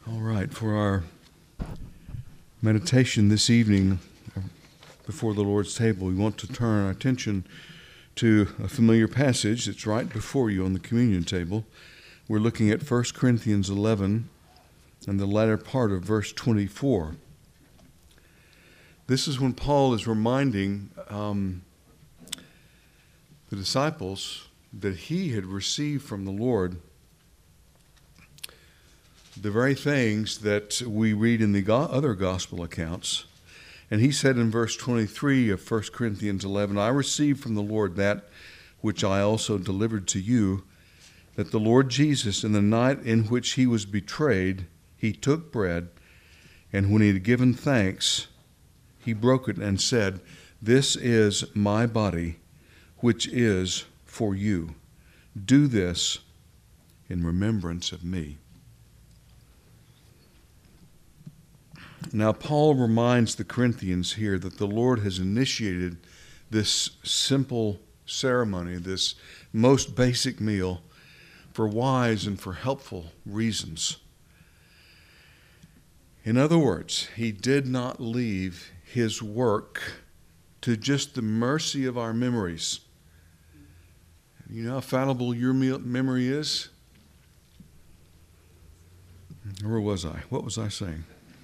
All right, for our meditation this evening before the Lord's table, we want to turn our attention to a familiar passage that's right before you on the communion table. We're looking at 1 Corinthians 11 and the latter part of verse 24. This is when Paul is reminding the disciples that he had received from the Lord the very things that we read in the other gospel accounts. And he said in verse 23 of 1 Corinthians 11, I received from the Lord that which I also delivered to you, that the Lord Jesus, in the night in which he was betrayed, he took bread, and when he had given thanks, he broke it and said, This is my body, which is for you. Do this in remembrance of me. Now, Paul reminds the Corinthians here that the Lord has initiated this simple ceremony, this most basic meal, for wise and for helpful reasons. In other words, he did not leave his work to just the mercy of our memories. You know how fallible your memory is? Where was I? What was I saying?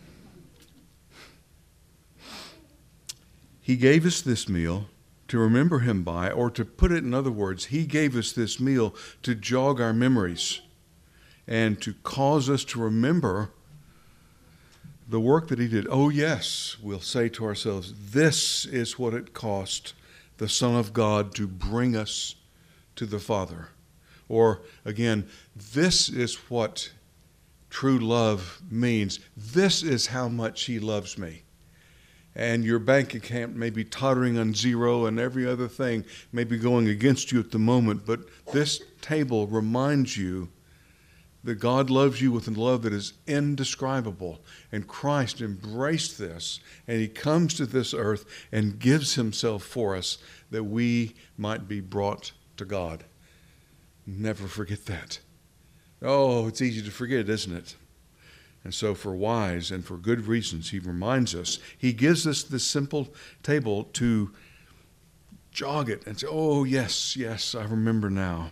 He gave us this meal to remember him by, or to put it in other words, he gave us this meal to jog our memories and to cause us to remember the work that he did. Oh yes, we'll say to ourselves, this is what it cost the Son of God to bring us to the Father. Or again, this is what true love means. This is how much he loves me. And your bank account may be tottering on zero and every other thing may be going against you at the moment, but this table reminds you that God loves you with a love that is indescribable. And Christ embraced this, and he comes to this earth and gives himself for us that we might be brought to God. Never forget that. Oh, it's easy to forget, isn't it? And so for wise and for good reasons, he reminds us. He gives us this simple table to jog it and say, oh, yes, I remember now.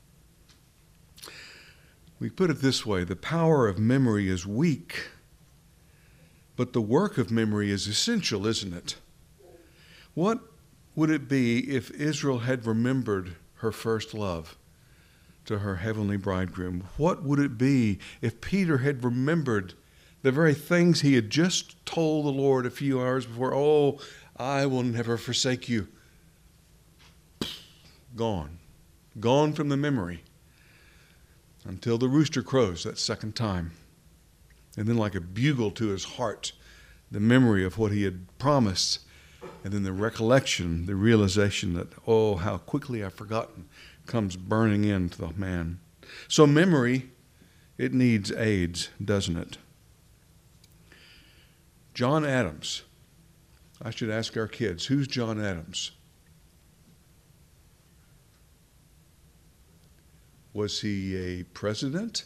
We put it this way, the power of memory is weak, but the work of memory is essential, isn't it? What would it be if Israel had remembered her first love to her heavenly bridegroom? What would it be if Peter had remembered the very things he had just told the Lord a few hours before? Oh, I will never forsake you. Gone from the memory until the rooster crows that second time. And then like a bugle to his heart, the memory of what he had promised, and then the recollection, the realization that, oh, how quickly I've forgotten, comes burning into the man. So memory, it needs aids, doesn't it? John Adams. I should ask our kids, who's John Adams? Was he a president?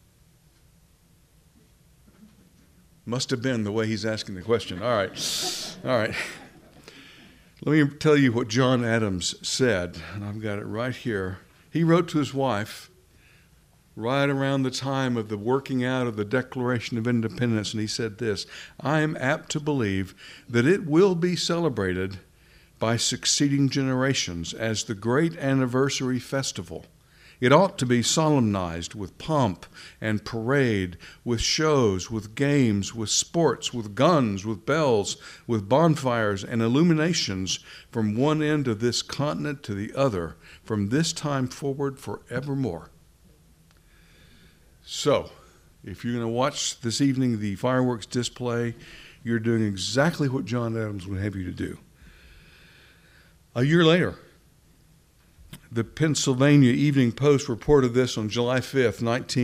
Must have been the way he's asking the question. All right. Let me tell you what John Adams said, and I've got it right here. He wrote to his wife right around the time of the working out of the Declaration of Independence, and he said this, I am apt to believe that it will be celebrated by succeeding generations as the great anniversary festival. It ought to be solemnized with pomp and parade, with shows, with games, with sports, with guns, with bells, with bonfires and illuminations from one end of this continent to the other, from this time forward forevermore. So, if you're going to watch this evening the fireworks display, you're doing exactly what John Adams would have you to do. A year later, the Pennsylvania Evening Post reported this on July 5th,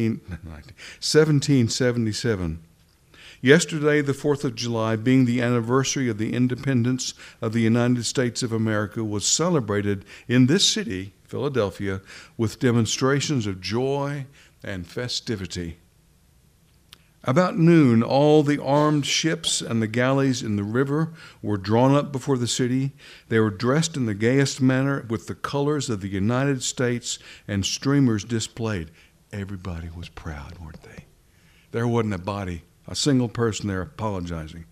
1777. Yesterday, the 4th of July, being the anniversary of the independence of the United States of America, was celebrated in this city, Philadelphia, with demonstrations of joy and festivity. About noon, all the armed ships and the galleys in the river were drawn up before the city. They were dressed in the gayest manner with the colors of the United States and streamers displayed. Everybody was proud, weren't they? There wasn't a single person there apologizing.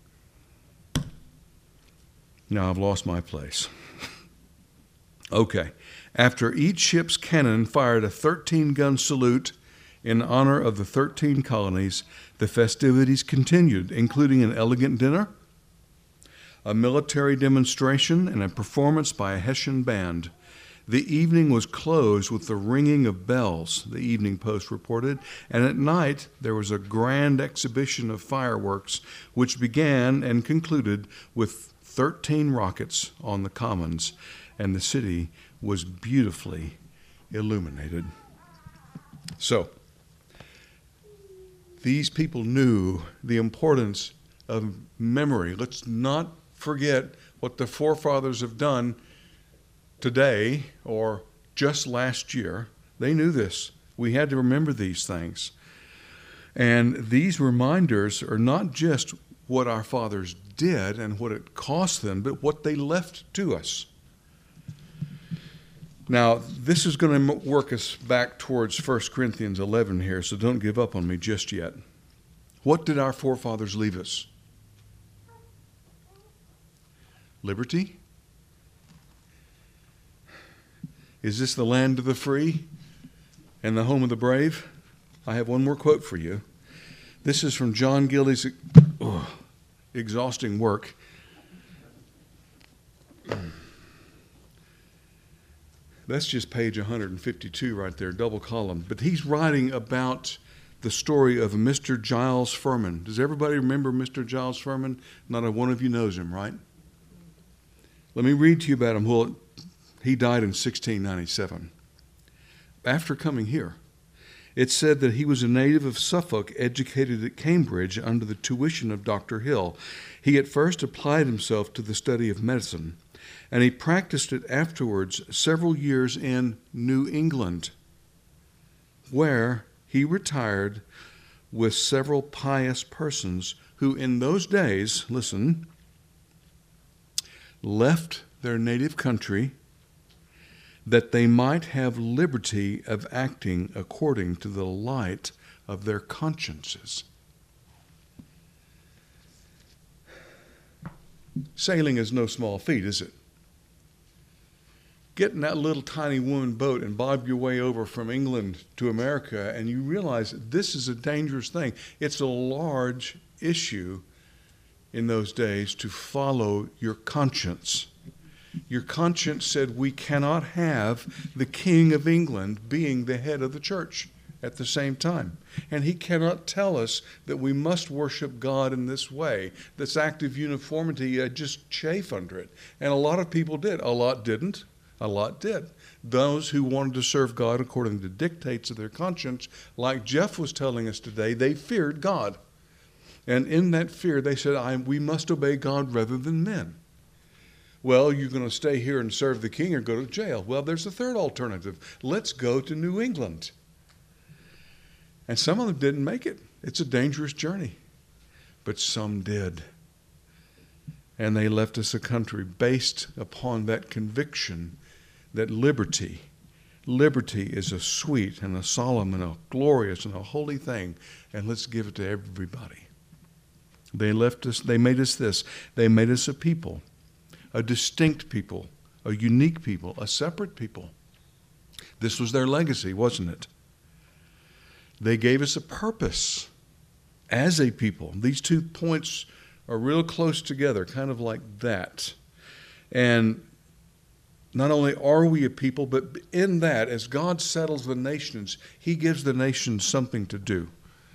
Now I've lost my place. Okay. After each ship's cannon fired a 13-gun salute in honor of the 13 colonies, the festivities continued, including an elegant dinner, a military demonstration, and a performance by a Hessian band. The evening was closed with the ringing of bells, the Evening Post reported, and at night there was a grand exhibition of fireworks, which began and concluded with 13 rockets on the commons, and the city was beautifully illuminated. So, these people knew the importance of memory. Let's not forget what the forefathers have done today or just last year. They knew this. We had to remember these things. And these reminders are not just what our fathers did and what it cost them, but what they left to us. Now, this is going to work us back towards 1 Corinthians 11 here, so don't give up on me just yet. What did our forefathers leave us? Liberty? Is this the land of the free and the home of the brave? I have one more quote for you. This is from John Gildy's exhausting work. That's just page 152 right there, double column. But he's writing about the story of Mr. Giles Furman. Does everybody remember Mr. Giles Furman? Not a one of you knows him, right? Let me read to you about him. Well, he died in 1697. After coming here, it said that he was a native of Suffolk, educated at Cambridge under the tuition of Dr. Hill. He at first applied himself to the study of medicine, and he practiced it afterwards several years in New England, where he retired with several pious persons who in those days, listen, left their native country that they might have liberty of acting according to the light of their consciences. Sailing is no small feat, is it? Get in that little tiny wooden boat and bob your way over from England to America, and you realize that this is a dangerous thing. It's a large issue in those days to follow your conscience. Your conscience said we cannot have the King of England being the head of the church at the same time. And he cannot tell us that we must worship God in this way. This act of uniformity, just chafe under it. And a lot of people did. A lot didn't. A lot did. Those who wanted to serve God according to dictates of their conscience, like Jeff was telling us today, they feared God. And in that fear, they said, we must obey God rather than men. Well, you're going to stay here and serve the king or go to jail. Well, there's a third alternative. Let's go to New England. And some of them didn't make it. It's a dangerous journey. But some did. And they left us a country based upon that conviction that liberty is a sweet and a solemn and a glorious and a holy thing, and let's give it to everybody. They left us, they made us this. They made us a people, a distinct people, a unique people, a separate people. This was their legacy, wasn't it? They gave us a purpose as a people. These 2 points are real close together, kind of like that. And not only are we a people, but in that, as God settles the nations, he gives the nations something to do.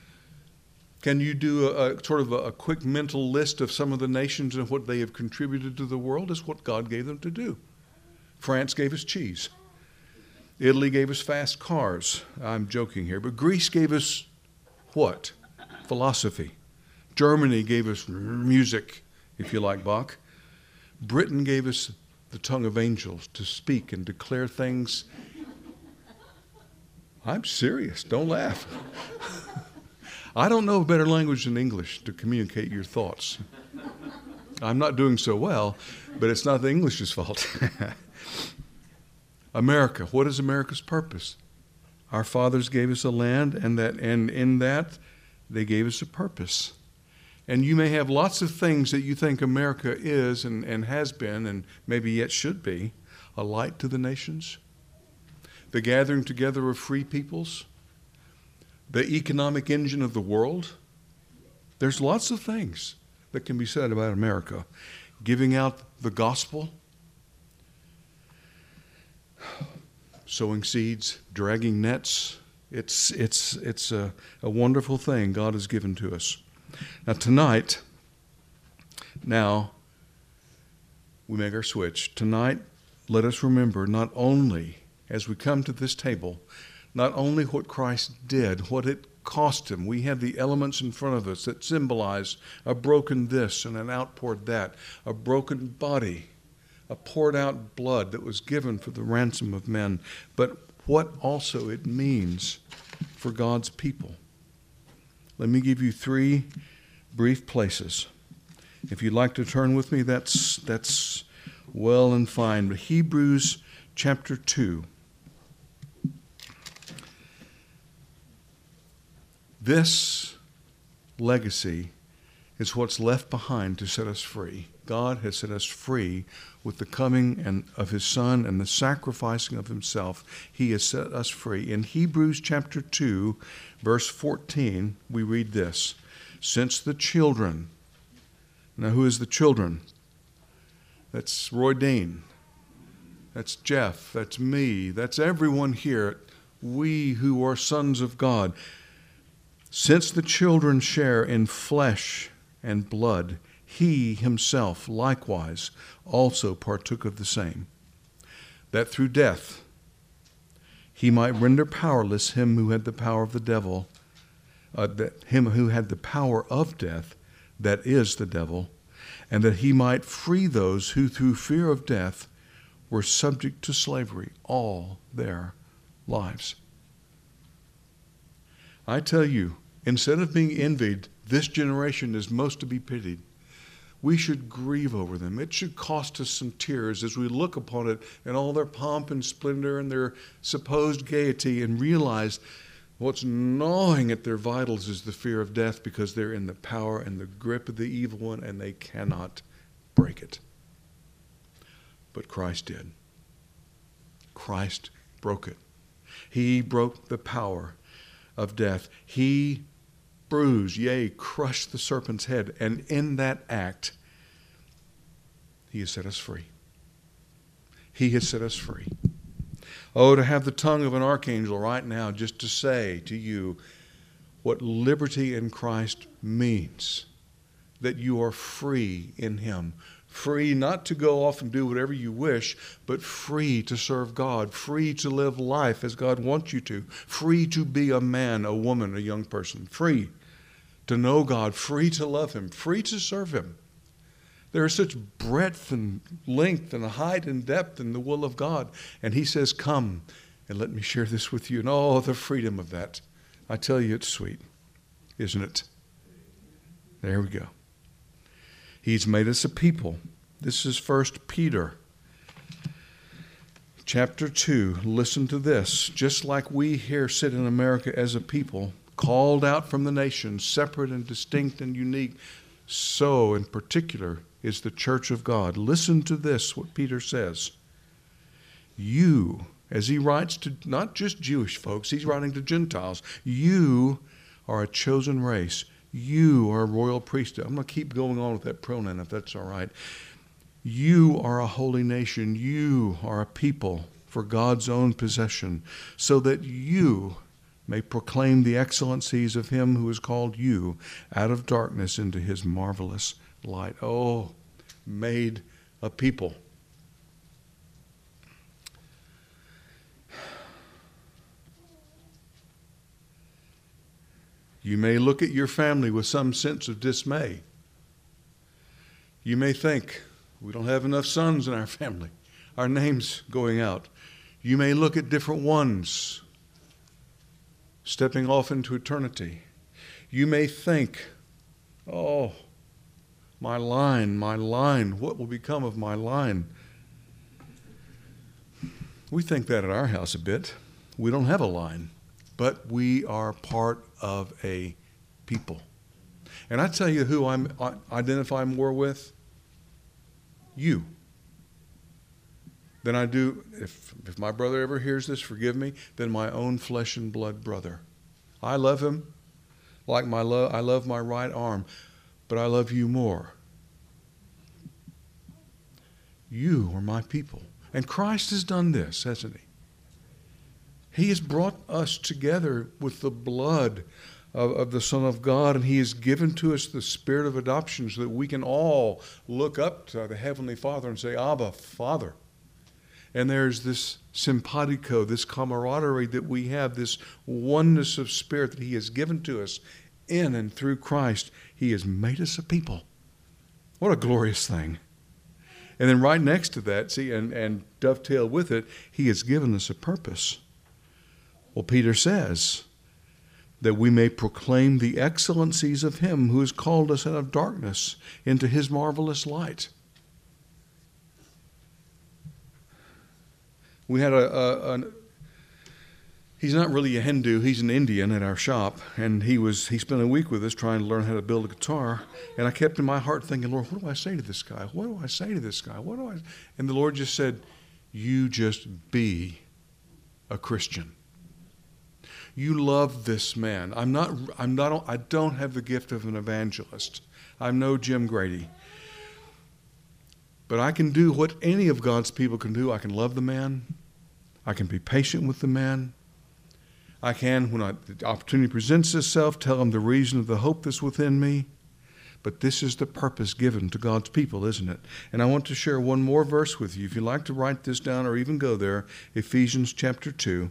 Can you do a sort of a quick mental list of some of the nations and what they have contributed to the world? Is what God gave them to do. France gave us cheese. Italy gave us fast cars. I'm joking here, but Greece gave us what? Philosophy. Germany gave us music, if you like Bach. Britain gave us the tongue of angels to speak and declare things. I'm serious. Don't laugh. I don't know a better language than English to communicate your thoughts. I'm not doing so well, but it's not the English's fault. America, what is America's purpose? Our fathers gave us a land, and in that they gave us a purpose. And you may have lots of things that you think America is and has been and maybe yet should be, a light to the nations, the gathering together of free peoples, the economic engine of the world. There's lots of things that can be said about America. Giving out the gospel, sowing seeds, dragging nets. It's a wonderful thing God has given to us. Now tonight, we make our switch. Tonight, let us remember not only, as we come to this table, not only what Christ did, what it cost him. We have the elements in front of us that symbolize a broken this and an outpoured that, a broken body, a poured out blood that was given for the ransom of men, but what also it means for God's people. Let me give you 3 brief places. If you'd like to turn with me, that's well and fine. But Hebrews chapter 2. This legacy is what's left behind to set us free. God has set us free with the coming of his Son and the sacrificing of himself. He has set us free. In Hebrews chapter 2, verse 14, we read this. Since the children, now who is the children? That's Roy Dean. That's Jeff. That's me. That's everyone here. We who are sons of God. Since the children share in flesh and blood, he himself likewise also partook of the same, that through death he might render powerless him who had the power of the devil, him who had the power of death, that is the devil, and that he might free those who through fear of death were subject to slavery all their lives. I tell you, instead of being envied, this generation is most to be pitied. We should grieve over them. It should cost us some tears as we look upon it in all their pomp and splendor and their supposed gaiety and realize what's gnawing at their vitals is the fear of death, because they're in the power and the grip of the evil one and they cannot break it. But Christ did. Christ broke it. He broke the power of death. He bruised, yea, crushed the serpent's head. And in that act, he has set us free. He has set us free. Oh, to have the tongue of an archangel right now just to say to you what liberty in Christ means. That you are free in him. Free not to go off and do whatever you wish, but free to serve God, free to live life as God wants you to, free to be a man, a woman, a young person, free to know God, free to love him, free to serve him. There is such breadth and length and height and depth in the will of God. And he says, come and let me share this with you. And oh, the freedom of that. I tell you, it's sweet, isn't it? There we go. He's made us a people. This is 1 Peter chapter 2. Listen to this. Just like we here sit in America as a people, called out from the nations, separate and distinct and unique, so in particular is the church of God. Listen to this, what Peter says. You, as he writes to not just Jewish folks, he's writing to Gentiles. You are a chosen race. You are a royal priesthood. I'm going to keep going on with that pronoun if that's all right. You are a holy nation. You are a people for God's own possession, so that you may proclaim the excellencies of him who has called you out of darkness into his marvelous light. Oh, made a people. You may look at your family with some sense of dismay. You may think, we don't have enough sons in our family. Our name's going out. You may look at different ones stepping off into eternity. You may think, oh, my line, what will become of my line? We think that at our house a bit. We don't have a line, but we are part of a people. And I tell you who I identify more with? You. Than I do, if my brother ever hears this, forgive me, than my own flesh and blood brother. I love him like I love my right arm, but I love you more. You are my people. And Christ has done this, hasn't he? He has brought us together with the blood of the Son of God, and he has given to us the spirit of adoption so that we can all look up to the Heavenly Father and say, Abba, Father. And there's this simpatico, this camaraderie that we have, this oneness of spirit that he has given to us in and through Christ. He has made us a people. What a glorious thing. And then right next to that, see, and dovetail with it, he has given us a purpose. Well, Peter says that we may proclaim the excellencies of him who has called us out of darkness into his marvelous light. We had he's not really a Hindu, he's an Indian at our shop, and he spent a week with us trying to learn how to build a guitar, and I kept in my heart thinking, Lord, what do I say to this guy? What do I say to this guy? And the Lord just said, you just be a Christian. You love this man. I don't have the gift of an evangelist. I'm no Jim Grady. But I can do what any of God's people can do. I can love the man. I can be patient with the man. I can, when the opportunity presents itself, tell him the reason of the hope that's within me. But this is the purpose given to God's people, isn't it? And I want to share one more verse with you. If you'd like to write this down or even go there, Ephesians chapter 2.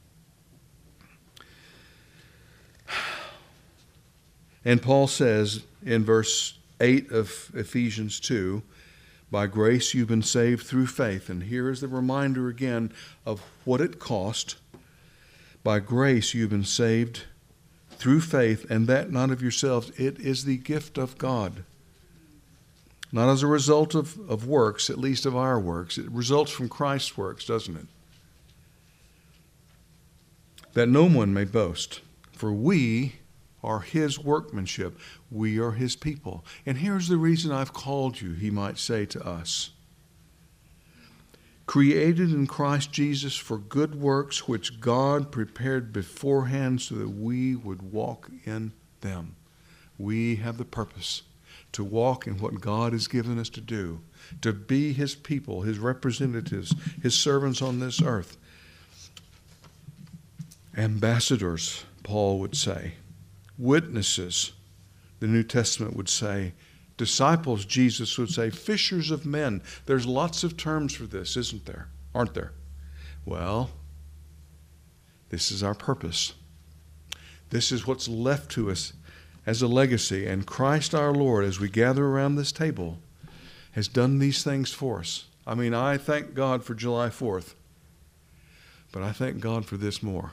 And Paul says in verse 8 of Ephesians 2, by grace you've been saved through faith. And here is the reminder again of what it cost. By grace you've been saved through faith, and that not of yourselves. It is the gift of God. Not as a result of works, at least of our works. It results from Christ's works, doesn't it? That no one may boast. For we are his workmanship. We are his people. And here's the reason I've called you, he might say to us. Created in Christ Jesus for good works, which God prepared beforehand so that we would walk in them. We have the purpose to walk in what God has given us to do, to be his people, his representatives, his servants on this earth. Ambassadors, Paul would say. Witnesses, the New Testament would say. Disciples, Jesus would say. Fishers of men. There's lots of terms for this, isn't there? Aren't there? Well, this is our purpose. This is what's left to us as a legacy. And Christ our Lord, as we gather around this table, has done these things for us. I mean, I thank God for July 4th, but I thank God for this more.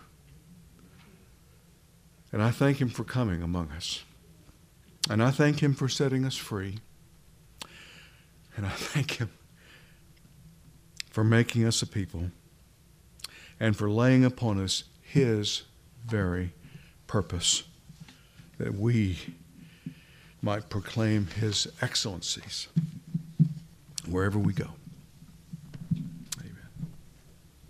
And I thank him for coming among us. And I thank him for setting us free. And I thank him for making us a people and for laying upon us his very purpose, that we might proclaim his excellencies wherever we go.